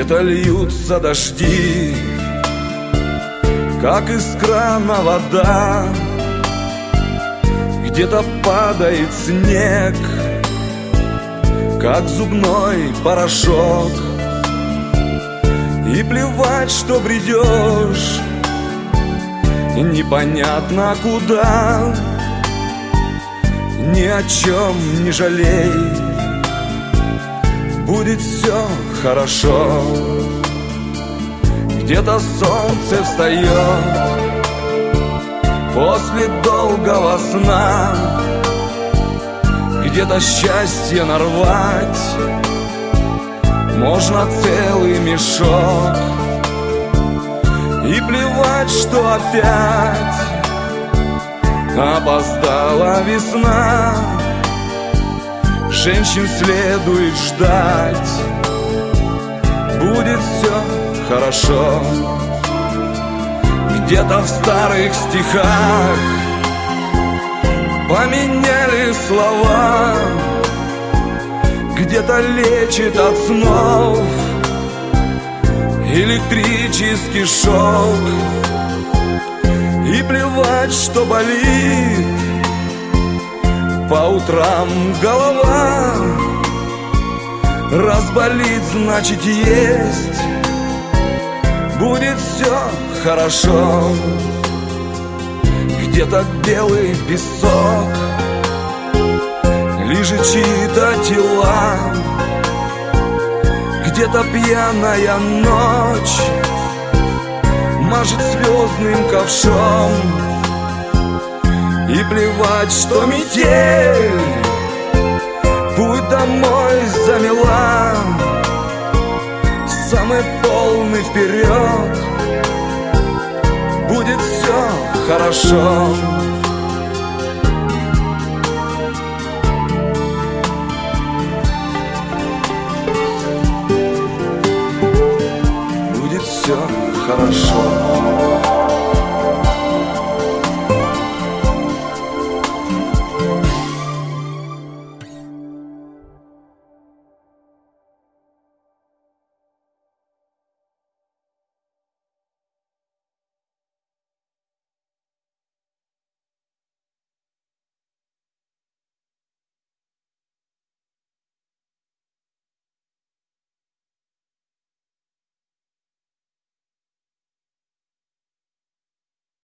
Где-то льются дожди, как из крана вода, где-то падает снег, как зубной порошок. И плевать, что бредешь непонятно куда, ни о чем не жалей, будет все хорошо. Где-то солнце встает после долгого сна, где-то счастье нарвать можно целый мешок. И плевать, что опять опоздала весна, женщин следует ждать, будет все хорошо. Где-то в старых стихах поменяли слова, где-то лечит от снов электрический шок. И плевать, что болит по утрам голова, раз болит, значит есть, будет все хорошо. Где-то белый песок, лежит чьи-то тела, где-то пьяная ночь мажет звездным ковшом. И плевать, что метель путь домой замела, самый полный вперед, будет все хорошо. Будет все хорошо.